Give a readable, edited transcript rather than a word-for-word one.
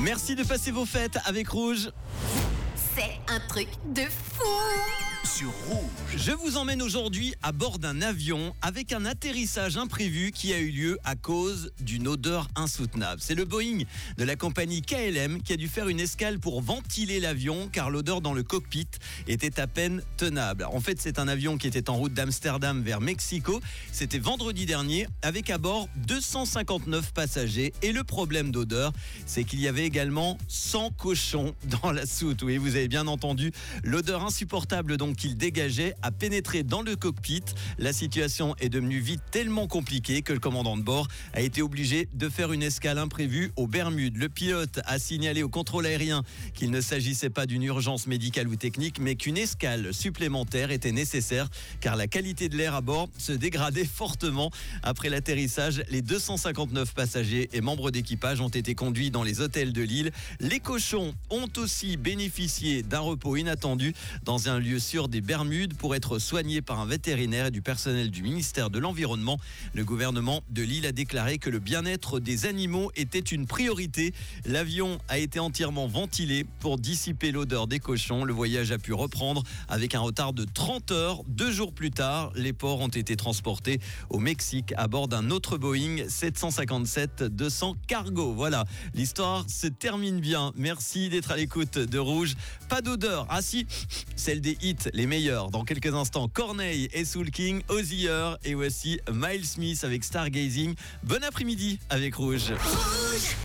Merci de passer vos fêtes avec Rouge. C'est un truc de fou. Sur Rouge. Je vous emmène aujourd'hui à bord d'un avion avec un atterrissage imprévu qui a eu lieu à cause d'une odeur insoutenable. C'est le Boeing de la compagnie KLM qui a dû faire une escale pour ventiler l'avion car l'odeur dans le cockpit était à peine tenable. En fait, c'est un avion qui était en route d'Amsterdam vers Mexico. C'était vendredi dernier avec à bord 259 passagers. Et le problème d'odeur, c'est qu'il y avait également 100 cochons dans la soute. Oui, vous avez bien entendu, l'odeur insupportable donc qu'il dégageait a pénétré dans le cockpit. La situation est devenue vite tellement compliquée que le commandant de bord a été obligé de faire une escale imprévue aux Bermudes. Le pilote a signalé au contrôle aérien qu'il ne s'agissait pas d'une urgence médicale ou technique, mais qu'une escale supplémentaire était nécessaire car la qualité de l'air à bord se dégradait fortement. Après l'atterrissage, les 259 passagers et membres d'équipage ont été conduits dans les hôtels de l'île. Les cochons ont aussi bénéficié d'un repos inattendu dans un lieu sûr des Bermudes pour être soignés par un vétérinaire et du personnel du ministère de l'Environnement. Le gouvernement de l'île a déclaré que le bien-être des animaux était une priorité. L'avion a été entièrement ventilé pour dissiper l'odeur des cochons. Le voyage a pu reprendre avec un retard de 30 heures. 2 jours plus tard, les porcs ont été transportés au Mexique à bord d'un autre Boeing 757-200 cargo. Voilà, l'histoire se termine bien. Merci d'être à l'écoute de Rouge. Pas d'odeur, ah si, celle des hits, les meilleurs. Dans quelques instants, Corneille et Soul King, Ozzy Earth et voici Miles Smith avec Stargazing. Bon après-midi avec Rouge.